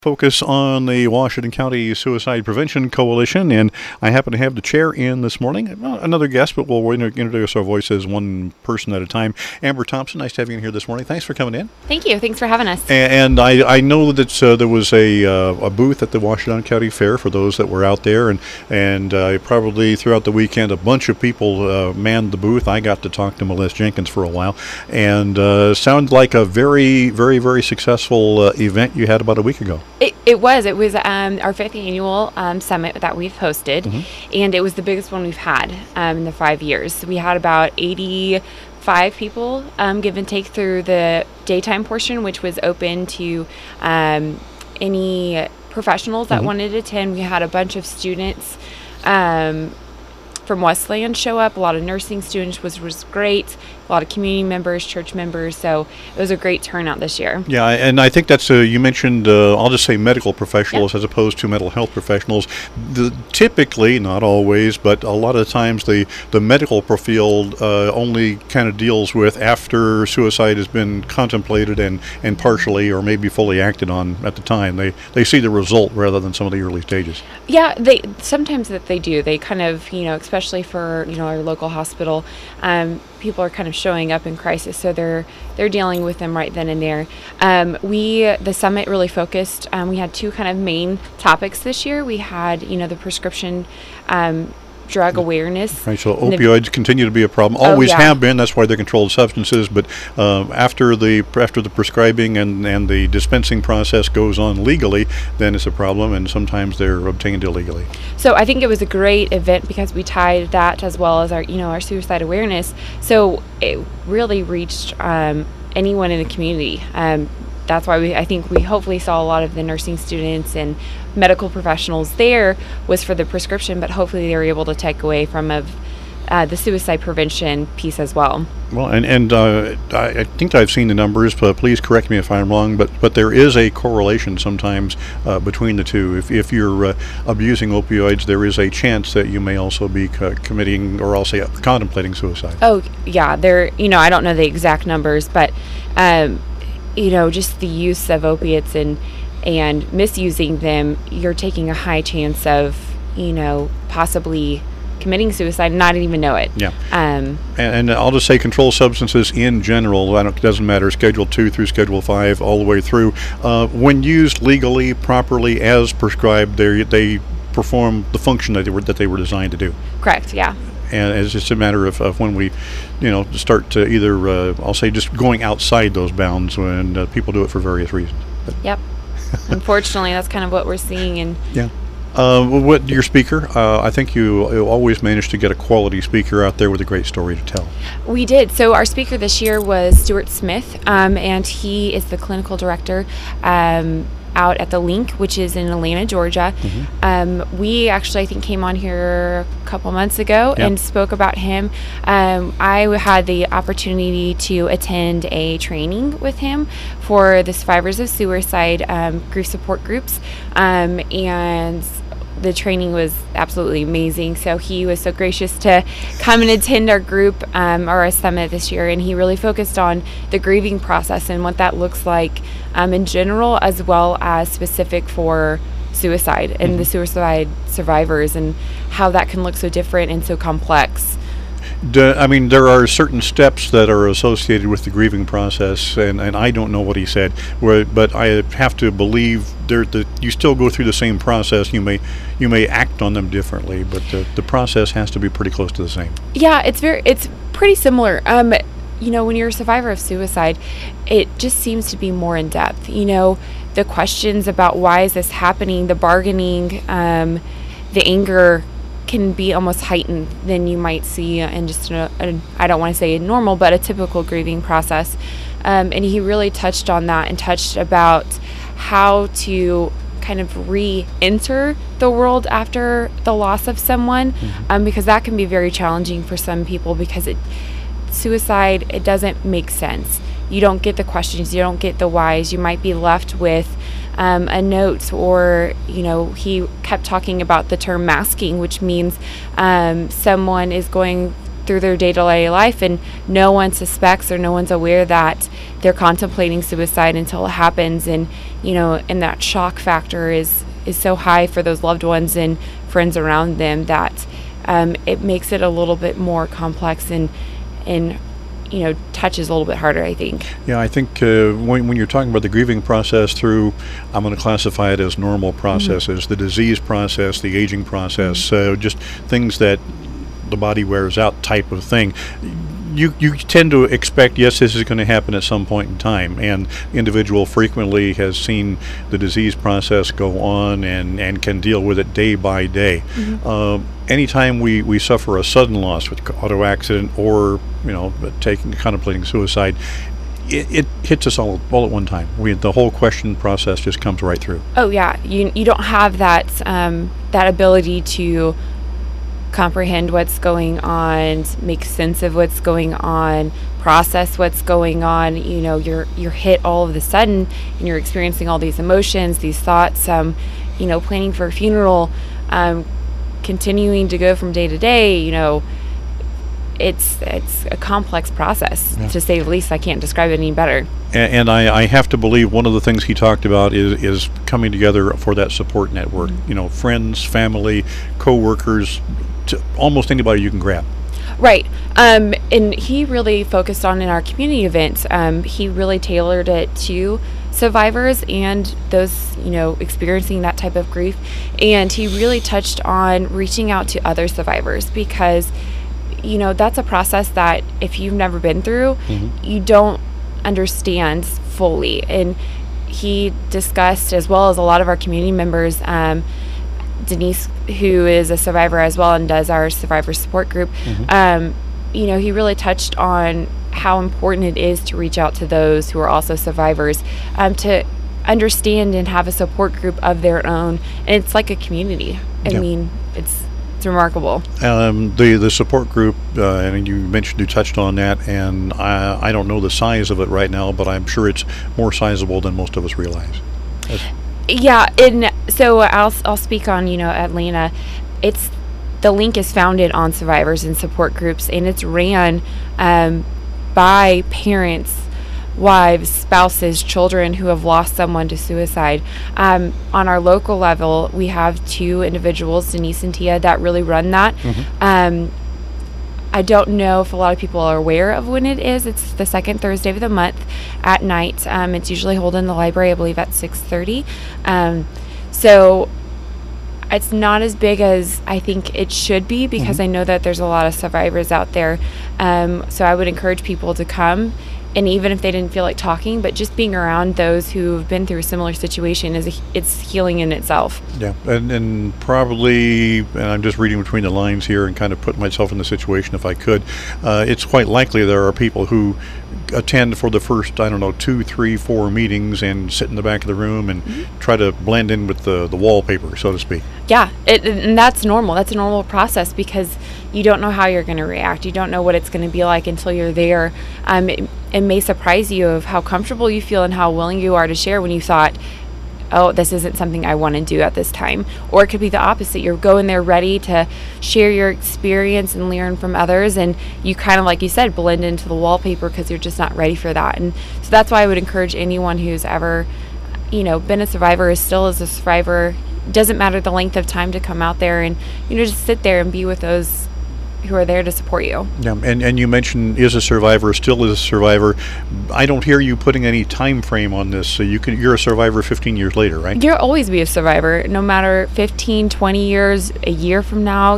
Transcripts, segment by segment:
Focus on the Washington County Suicide Prevention Coalition, and I happen to have the chair in this morning. Well, another guest, but we'll introduce our voices one person at a time. Amber Thompson, nice to have you in here this morning. Thanks for coming in. Thank you. Thanks for having us. And I know that there was a booth at the Washington County Fair for those that were out there, and probably throughout the weekend a bunch of people manned the booth. I got to talk to Melissa Jenkins for a while, and sounded like a very, very, very successful event you had about a week ago. It was our fifth annual summit that we've hosted, and it was the biggest one we've had in the 5 years. We had about 85 people give and take through the daytime portion, which was open to any professionals that wanted to attend. We had a bunch of students from Wesleyan show up, a lot of nursing students, which was great, a lot of community members, church members, so it was a great turnout this year. Yeah, and I think that's, you mentioned, I'll just say medical professionals as opposed to mental health professionals. Typically, not always, but a lot of times the medical field only kind of deals with after suicide has been contemplated and partially or maybe fully acted on at the time. They see the result rather than some of the early stages. Yeah, sometimes they do. They kind of, especially for, our local hospital, people are kind of showing up in crisis, so they're dealing with them right then and there. The summit really focused. We had two kind of main topics this year. We had, the prescription drug awareness. Right, so opioids continue to be a problem. Always have been. That's why they're controlled substances. But after the prescribing and the dispensing process goes on legally, then it's a problem, and sometimes they're obtained illegally. So I think it was a great event because we tied that as well as our suicide awareness. So it really reached anyone in the community. That's why I think we hopefully saw a lot of the nursing students and medical professionals there was for the prescription, but hopefully they were able to take away from the suicide prevention piece as well. Well, and I think I've seen the numbers, but please correct me if I'm wrong, but there is a correlation sometimes between the two. If you're abusing opioids, there is a chance that you may also be committing, or I'll say contemplating suicide. Oh, yeah. I don't know the exact numbers, but just the use of opiates and misusing them, you're taking a high chance of, possibly committing suicide and not even know it. Yeah. And I'll just say controlled substances in general, it doesn't matter, Schedule 2 through Schedule 5, all the way through, when used legally, properly, as prescribed, they perform the function that they were designed to do. Correct, yeah. And it's just a matter of when we, start to either, I'll say, just going outside those bounds when people do it for various reasons. Yep. Unfortunately, that's kind of what we're seeing. And yeah. What your speaker? I think you always managed to get a quality speaker out there with a great story to tell. We did. So our speaker this year was Stuart Smith, and he is the clinical director out at the Link, which is in Atlanta, Georgia. We actually, I think, came on here a couple months ago and spoke about him. I had the opportunity to attend a training with him for the survivors of suicide grief support groups, and the training was absolutely amazing. So he was so gracious to come and attend our group or our summit this year, and he really focused on the grieving process and what that looks like in general, as well as specific for suicide and the suicide survivors, and how that can look so different and so complex. There are certain steps that are associated with the grieving process, and I don't know what he said, but I have to believe that you still go through the same process. You may act on them differently, but the process has to be pretty close to the same. Yeah, it's pretty similar. When you're a survivor of suicide, it just seems to be more in depth. The questions about why is this happening, the bargaining, the anger can be almost heightened than you might see in just I don't want to say normal, but a typical grieving process. And he really touched on that and touched about how to kind of re-enter the world after the loss of someone, because that can be very challenging for some people, because suicide, it doesn't make sense. You don't get the questions, you don't get the whys. You might be left with a note, or he kept talking about the term masking, which means someone is going through their day-to-day life, and no one suspects or no one's aware that they're contemplating suicide until it happens. And and that shock factor is so high for those loved ones and friends around them that it makes it a little bit more complex and touches a little bit harder, I think. Yeah, I think when you're talking about the grieving process through, I'm going to classify it as normal processes, the disease process, the aging process, just things that the body wears out type of thing. You tend to expect, yes, this is going to happen at some point in time, and the individual frequently has seen the disease process go on and can deal with it day by day. Anytime we suffer a sudden loss with auto accident or contemplating suicide, it hits us all at one time. The whole question process just comes right through. Oh yeah, you don't have that that ability to comprehend what's going on, make sense of what's going on, process what's going on. You're hit all of a sudden, and you're experiencing all these emotions, these thoughts. Planning for a funeral, continuing to go from day to day. It's a complex process, to say the least. I can't describe it any better. And I have to believe one of the things he talked about is coming together for that support network. Friends, family, co-workers, to almost anybody you can grab. Right. And he really focused on, in our community events, he really tailored it to survivors and those, experiencing that type of grief. And he really touched on reaching out to other survivors, because that's a process that if you've never been through, you don't understand fully. And he discussed, as well as a lot of our community members, Denise, who is a survivor as well and does our survivor support group, he really touched on how important it is to reach out to those who are also survivors, to understand and have a support group of their own. And it's like a community. I mean, it's remarkable. The support group, and you touched on that, and I don't know the size of it right now, but I'm sure it's more sizable than most of us realize. Yeah, and so I'll speak on Atlanta. The link is founded on survivors and support groups, and it's ran by parents, wives, spouses, children who have lost someone to suicide. On our local level, we have 2 individuals, Denise and Tia, that really run that. I don't know if a lot of people are aware of when it is. It's the second Thursday of the month at night. It's usually held in the library, I believe, at 6:30. So it's not as big as I think it should be, because I know that there's a lot of survivors out there. So I would encourage people to come. And even if they didn't feel like talking, but just being around those who have been through a similar situation, it's healing in itself. Yeah, and probably, and I'm just reading between the lines here and kind of putting myself in the situation if I could, it's quite likely there are people who attend for the first, 2, 3, 4 meetings and sit in the back of the room and try to blend in with the wallpaper, so to speak. Yeah, and that's normal. That's a normal process, because you don't know how you're going to react. You don't know what it's going to be like until you're there. It may surprise you of how comfortable you feel and how willing you are to share when you thought, oh, this isn't something I want to do at this time. Or it could be the opposite. You're going there ready to share your experience and learn from others, and you kind of, like you said, blend into the wallpaper because you're just not ready for that. And so that's why I would encourage anyone who's ever, been a survivor, is still is a survivor, doesn't matter the length of time, to come out there and, just sit there and be with those who are there to support you. Yeah, and you mentioned still is a survivor. I don't hear you putting any time frame on this, so you're a survivor 15 years later, right? You'll always be a survivor, no matter 15, 20 years, a year from now.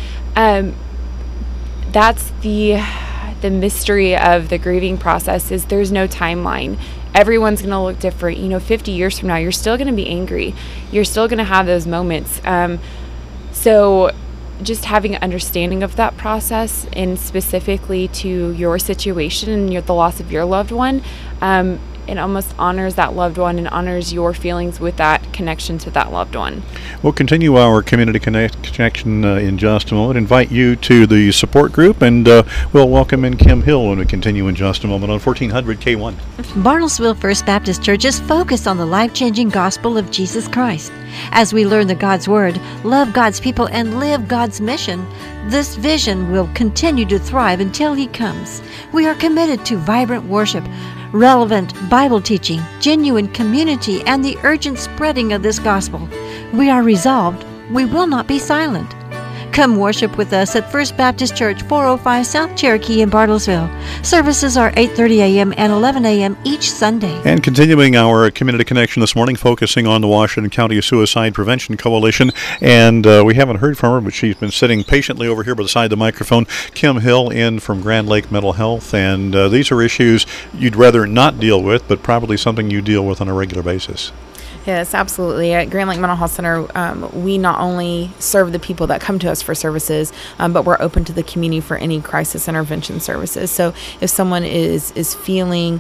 That's the mystery of the grieving process, is there's no timeline. Everyone's going to look different. 50 years from now, you're still going to be angry. You're still going to have those moments. So just having an understanding of that process, and specifically to your situation and the loss of your loved one, it almost honors that loved one and honors your feelings with that connection to that loved one. We'll continue our community connection in just a moment. Invite you to the support group, and we'll welcome in Kim Hill when we continue in just a moment on 1400 K1. Bartlesville First Baptist Church is focused on the life-changing gospel of Jesus Christ. As we learn the God's Word, love God's people, and live God's mission, this vision will continue to thrive until He comes. We are committed to vibrant worship, relevant Bible teaching, genuine community, and the urgent spreading of this gospel. We are resolved. We will not be silent. Come worship with us at First Baptist Church, 405 South Cherokee in Bartlesville. Services are 8:30 a.m. and 11 a.m. each Sunday. And continuing our community connection this morning, focusing on the Washington County Suicide Prevention Coalition. And we haven't heard from her, but she's been sitting patiently over here beside the microphone. Kim Hill in from Grand Lake Mental Health. And these are issues you'd rather not deal with, but probably something you deal with on a regular basis. Yes, absolutely. At Grand Lake Mental Health Center, we not only serve the people that come to us for services, but we're open to the community for any crisis intervention services. So if someone is feeling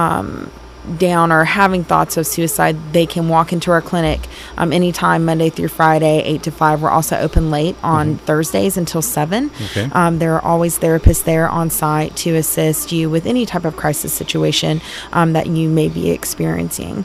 down or having thoughts of suicide, they can walk into our clinic anytime, Monday through Friday, 8 to 5. We're also open late on Thursdays until 7. Okay. There are always therapists there on site to assist you with any type of crisis situation that you may be experiencing.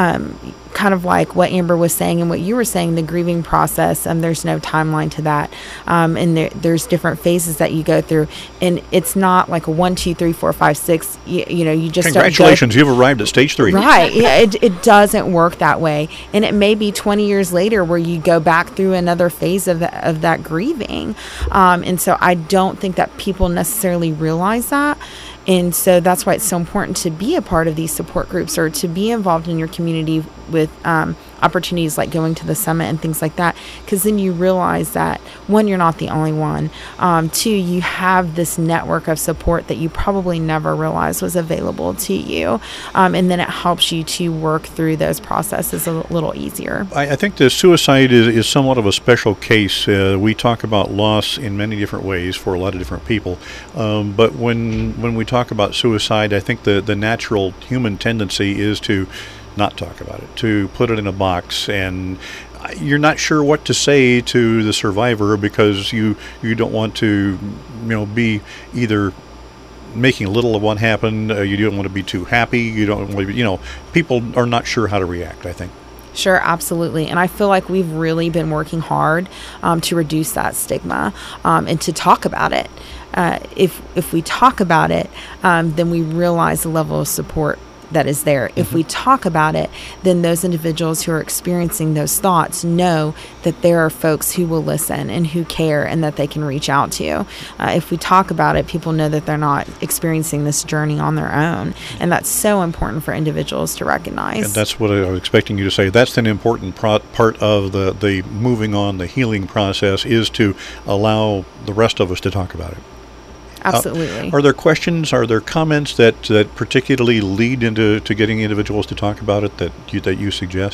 Kind of like what Amber was saying and what you were saying, the grieving process, there's no timeline to that. And there's different phases that you go through. And it's not like a 1, 2, 3, 4, 5, 6. You just Congratulations, you've arrived at stage 3. Right. Yeah, it doesn't work that way. And it may be 20 years later where you go back through another phase of that grieving. And so I don't think that people necessarily realize that. And so that's why it's so important to be a part of these support groups or to be involved in your community with opportunities like going to the summit and things like that, because then you realize that, one, you're not the only one. 2, you have this network of support that you probably never realized was available to you. And then it helps you to work through those processes a little easier. I think the suicide is somewhat of a special case. We talk about loss in many different ways for a lot of different people. But when we talk about suicide, I think the natural human tendency is to not talk about it, to put it in a box, and you're not sure what to say to the survivor because you don't want to be either making little of what happened, you don't want to be too happy, you don't want to be, people are not sure how to react, I think. Sure, absolutely. And I feel like we've really been working hard to reduce that stigma and to talk about it. If we talk about it, then we realize the level of support that is there. If we talk about it, then those individuals who are experiencing those thoughts know that there are folks who will listen and who care and that they can reach out to. If we talk about it, people know that they're not experiencing this journey on their own. And that's so important for individuals to recognize. And that's what I was expecting you to say. That's an important part of the moving on, the healing process, is to allow the rest of us to talk about it. Absolutely. Are there questions? Are there comments that particularly lead into getting individuals to talk about it that you suggest?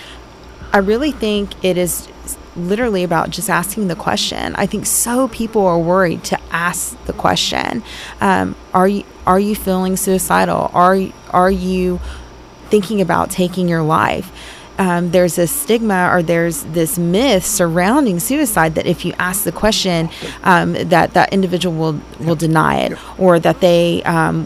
I really think it is literally about just asking the question. I think people are worried to ask the question. Are you feeling suicidal? Are you thinking about taking your life? There's a stigma or there's this myth surrounding suicide that if you ask the question, that individual will deny it, or that they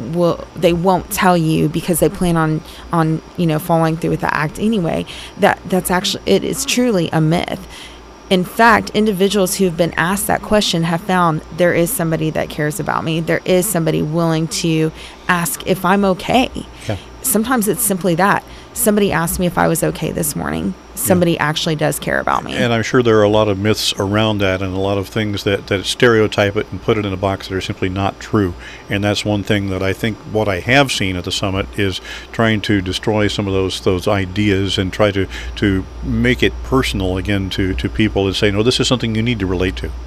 won't tell you because they plan on following through with the act anyway. That's actually, it is truly a myth. In fact, individuals who've been asked that question have found there is somebody that cares about me. There is somebody willing to ask if I'm okay. Yeah. Sometimes it's simply that. Somebody asked me if I was okay this morning. Somebody actually does care about me. And I'm sure there are a lot of myths around that and a lot of things that stereotype it and put it in a box that are simply not true. And that's one thing that I think what I have seen at the summit is trying to destroy some of those ideas and try to make it personal again to people and say, no, this is something you need to relate to.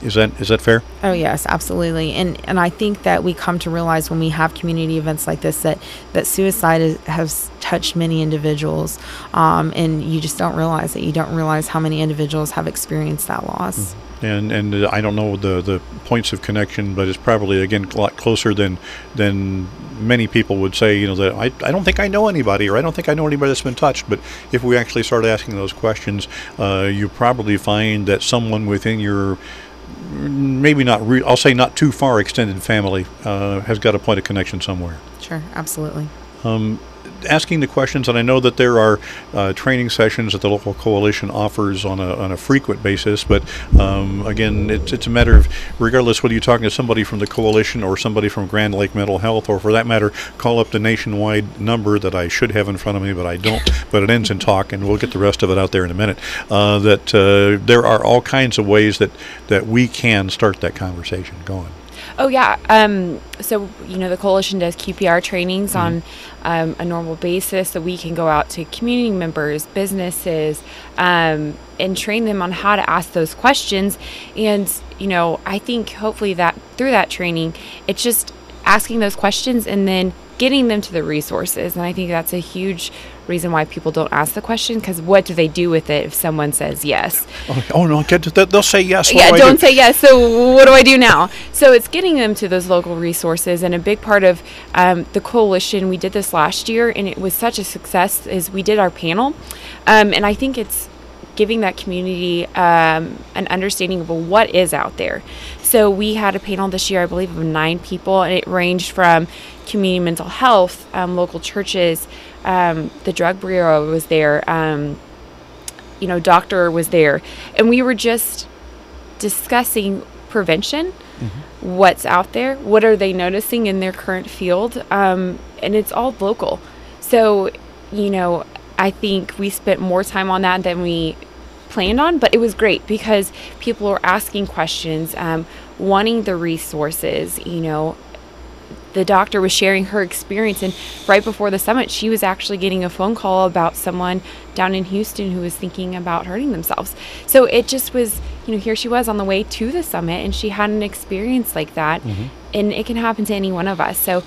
Is that fair? Oh yes, absolutely. And I think that we come to realize when we have community events like this that suicide has touched many individuals, and you just don't realize it. You don't realize how many individuals have experienced that loss. And I don't know the points of connection, but it's probably again a lot closer than many people would say. You know, that I don't think I know anybody, or I don't think I know anybody that's been touched. But if we actually start asking those questions, you probably find that someone within your maybe not I'll say not too far extended family has got a point of connection somewhere. Sure, absolutely. Asking the questions, and I know that there are training sessions that the local coalition offers on a frequent basis, but again, it's a matter of, regardless whether you're talking to somebody from the coalition or somebody from Grand Lake Mental Health, or for that matter, call up the nationwide number that I should have in front of me, but I don't, but it ends in talk, and we'll get the rest of it out there in a minute, that there are all kinds of ways that we can start that conversation going. Oh, yeah. So, the coalition does QPR trainings on a normal basis, so we can go out to community members, businesses, and train them on how to ask those questions. And, I think hopefully that through that training, it's just asking those questions and then getting them to the resources. And I think that's a huge reason why people don't ask the question, because what do they do with it if someone says yes? Oh no, they'll say yes. Yeah, don't say yes. So what do I do now? So it's getting them to those local resources. And a big part of the coalition, we did this last year, and it was such a success, is we did our panel. And I think it's giving that community an understanding of what is out there. So we had a panel this year, I believe, of 9 people, and it ranged from community mental health, local churches, the drug bureau was there, doctor was there, and we were just discussing prevention, what's out there, what are they noticing in their current field, and it's all local. So, I think we spent more time on that than we planned on, but it was great because people were asking questions, wanting the resources. The doctor was sharing her experience, and right before the summit, she was actually getting a phone call about someone down in Houston who was thinking about hurting themselves. So it just was, here she was on the way to the summit, and she had an experience like that, and it can happen to any one of us. So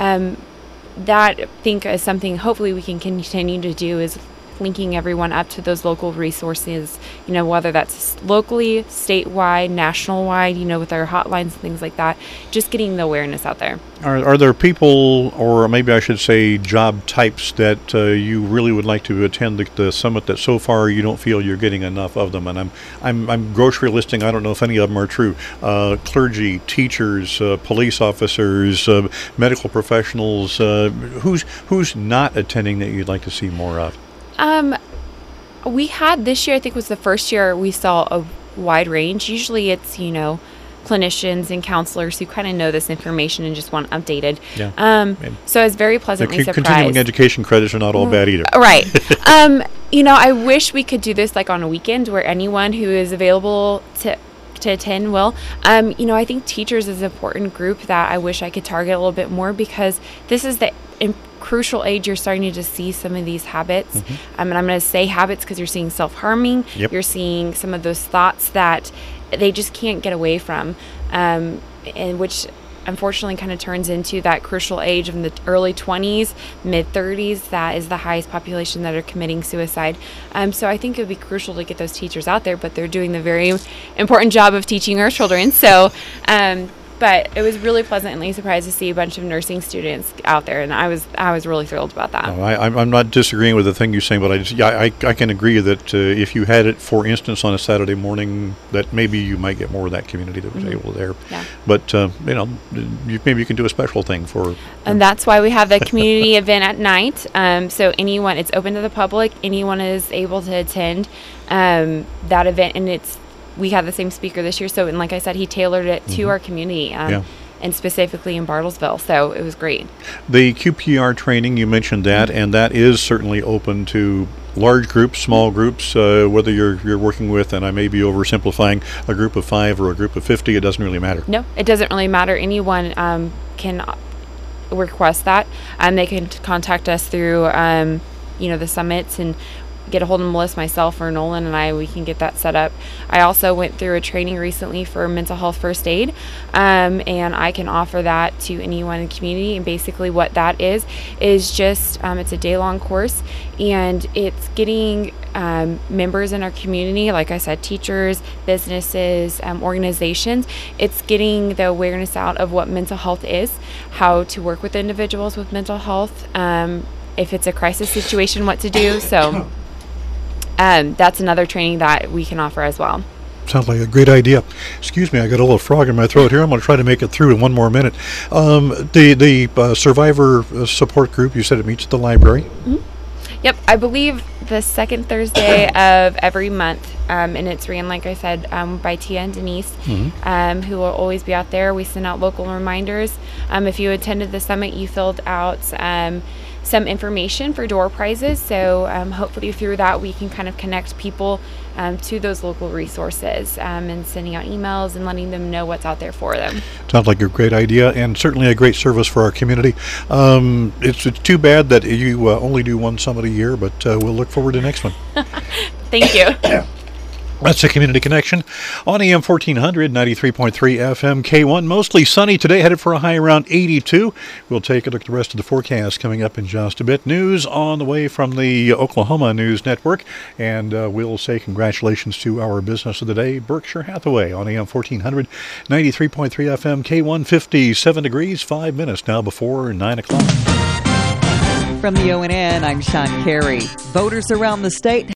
that, I think, is something hopefully we can continue to do, is linking everyone up to those local resources, whether that's locally, statewide, national-wide, with our hotlines and things like that, just getting the awareness out there. Are there people, or maybe I should say job types, that you really would like to attend the summit that so far you don't feel you're getting enough of them? And I'm grocery listing, I don't know if any of them are true. Clergy, teachers, police officers, medical professionals, who's not attending that you'd like to see more of? We had this year, I think was the first year we saw a wide range. Usually it's, clinicians and counselors who kind of know this information and just want updated. Yeah. So I was very pleasantly surprised. Continuing education credits are not all bad either. Right. I wish we could do this like on a weekend where anyone who is available to attend will. I think teachers is an important group that I wish I could target a little bit more, because this is the crucial age you're starting to see some of these habits. And I'm going to say habits because you're seeing self-harming. Yep. You're seeing some of those thoughts that they just can't get away from, and which unfortunately kind of turns into that crucial age of the early 20s, mid-30s. That is the highest population that are committing suicide. So I think it would be crucial to get those teachers out there, but they're doing the very important job of teaching our children. So but it was really pleasantly surprised to see a bunch of nursing students out there, and I was really thrilled about that. No, I'm not disagreeing with the thing you're saying, but I can agree that if you had it, for instance, on a Saturday morning, that maybe you might get more of that community that was able there. Yeah. But maybe you can do a special thing for. And that's why we have the community event at night. So anyone, it's open to the public. Anyone is able to attend that event, and we had the same speaker this year, and like I said, he tailored it to our community, and specifically in Bartlesville, so it was great. The QPR training, you mentioned that, and that is certainly open to large groups, small groups, whether you're working with, and I may be oversimplifying, a group of 5 or a group of 50, it doesn't really matter. No, it doesn't really matter. Anyone can request that, and they can contact us through, the summits, and get a hold of Melissa, myself, or Nolan and we can get that set up. I also went through a training recently for mental health first aid, and I can offer that to anyone in the community. And basically what that is just, it's a day-long course, and it's getting members in our community, like I said, teachers, businesses, organizations. It's getting the awareness out of what mental health is, how to work with individuals with mental health, if it's a crisis situation, what to do. So that's another training that we can offer as well. Sounds like a great idea. Excuse me, I got a little frog in my throat here. I'm going to try to make it through in one more minute. The survivor support group, you said it meets at the library. Mm-hmm. Yep, I believe the second Thursday of every month, and it's ran, like I said, by Tia and Denise, who will always be out there. We send out local reminders. If you attended the summit, you filled out some information for door prizes, so hopefully through that we can kind of connect people to those local resources, and sending out emails and letting them know what's out there for them. Sounds like a great idea, and certainly a great service for our community. It's too bad that you only do one summit a year, but we'll look forward to the next one. Thank you. That's the Community Connection on AM 1400, 93.3 FM K1. Mostly sunny today, headed for a high around 82. We'll take a look at the rest of the forecast coming up in just a bit. News on the way from the Oklahoma News Network. And we'll say congratulations to our business of the day, Berkshire Hathaway, on AM 1400, 93.3 FM K1, 57 degrees, 5 minutes now before 9 o'clock. From the ONN, I'm Sean Carey. Voters around the state